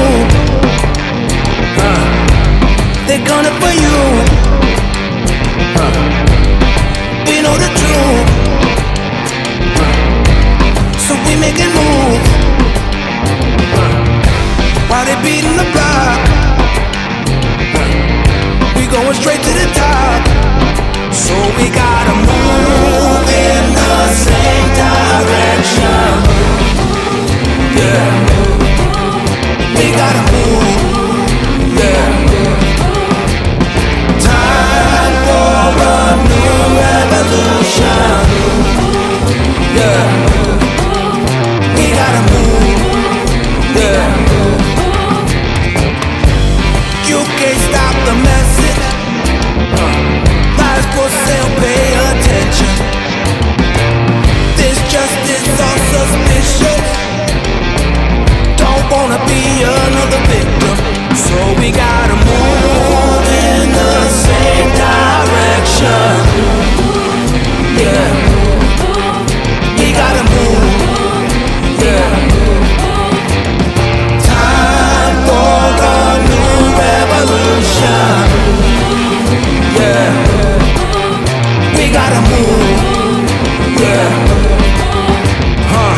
They're gunning for you. We know the truth. So we making moves while they beating the block. We going straight to the top. So we gotta move in the same direction. Yeah.